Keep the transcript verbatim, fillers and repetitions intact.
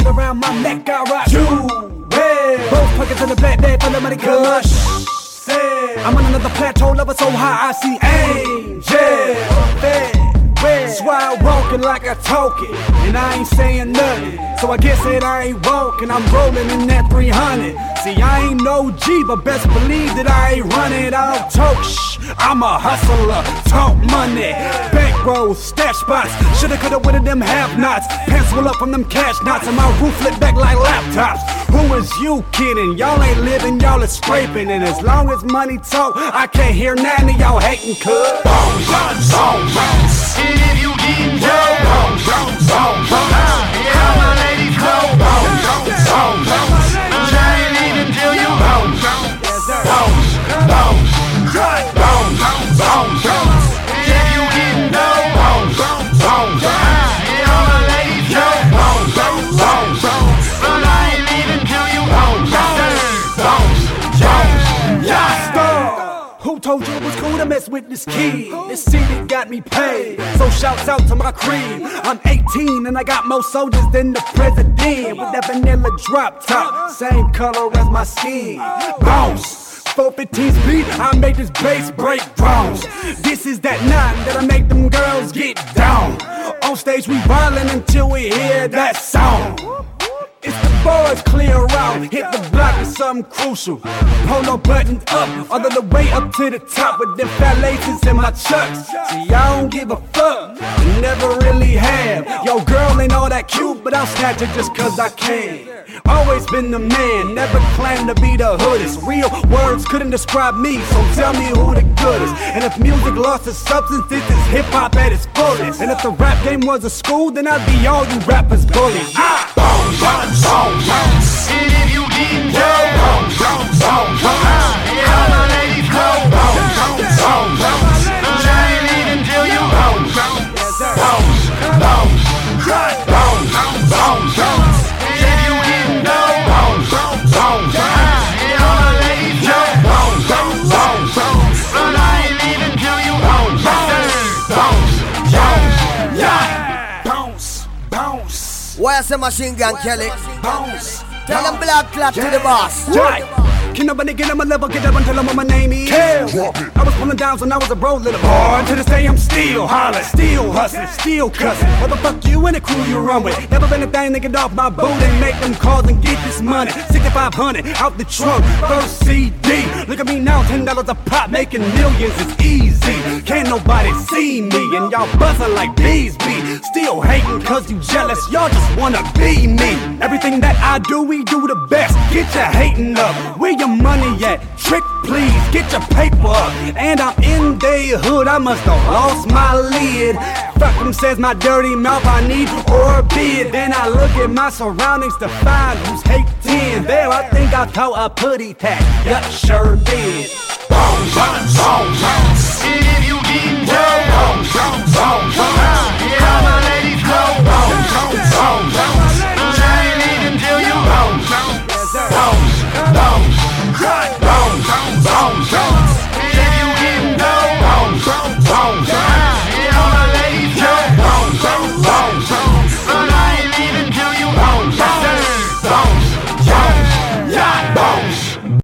chain around my neck, I rock jewelry. Both pockets in the black bag full of money, cause I'm on another plateau, level so high I see angels. That's why I'm walking like I talk it, and I ain't saying nothing. So I guess that I ain't walking, I'm rolling in that three hundred. See, I ain't no G, but best believe that I ain't running. I don't talk shh, I'm a hustler, talk money. Bank rolls, stash spots, shoulda coulda with them have-nots. Pants roll up from them cash knots, and my roof lit back like laptops. Who is you kidding? Y'all ain't living, y'all is scraping. And as long as money talk, I can't hear none of y'all hating, cuz bones, bones, bones, bones. And if you getting down, bones, bones, bones, bones. How my ladies go, bones, bones, bones, bones. I ain't leaving till you bones, bones, bones, bones, bones, bones, bones. If you getting down, bones, bones, bones. And all my ladies go, bones, bones, bones, bones. But I ain't leaving till you bones, bones, bones, bones. Yeah, who told you it was cool to mess with this kid? This city got me paid, so shouts out to my cream. I'm eighteen and I got more soldiers than the president. With that vanilla drop top, same color as my skin. Bounce, four fifteen speed, I make this bass break drums. This is that nine that I make them girls get down. On stage we violin until we hear that sound. It's the boys clear out, hit the block with something crucial. Polo button up, all the way up to the top with them fat laces in my chucks. See, I don't give a fuck, never really have. Yo, girl ain't all that cute, but I'll snatch her just cause I can. Always been the man, never claimed to be the hoodest. Real words couldn't describe me, so tell me who the goodest. And if music lost its substance, this is hip-hop at its fullest. And if the rap game was a school, then I'd be all you rappers bullies. Ah! Bones, bones, bones, bones. And if you getting down, bones, bones, bones, bones. And all my ladies go, bones, bones, bones, bones. I ain't leaving till you bones, bones, bones, bones, bones, bones, bones. If you getting down, bones, bones, bones, bones. And all my ladies go, bones, bones, bones, bones. But I ain't leaving till you bones, bones, bones, bones, yeah. Bounce, bounce. Why I say Machine Gun Kelly? Bounce. Tell them black clap yeah. to the boss. Right. Can nobody get on my level, get up and tell them what my name is? Kill. I was pulling down when I was a bro, little boy. To this day I'm still hollering, still hustling, still cussing. What the fuck you and the crew you run with? Never been a thing to get off my boot and make them calls and get this money. sixty-five hundred out the trunk, first C D. Look at me now, ten dollars a pop, making millions is easy. Can't nobody see me, and y'all buzzing like bees be. Still hating cause you jealous, y'all just wanna be me. Everything that I do, we do the best. Get your hating up, where your money at? Trick please, get your paper up. And I'm in the hood, I must have lost my lid. Fuck them says my dirty mouth, I need orbit. Then I look at my surroundings to find who's hating. There I think I caught a putty pack, yup, sure did. Bones, bones, bones, bones. And if you getting down, bones, bones, bones, bones. And all my ladies go, bones, bones, bones, bones.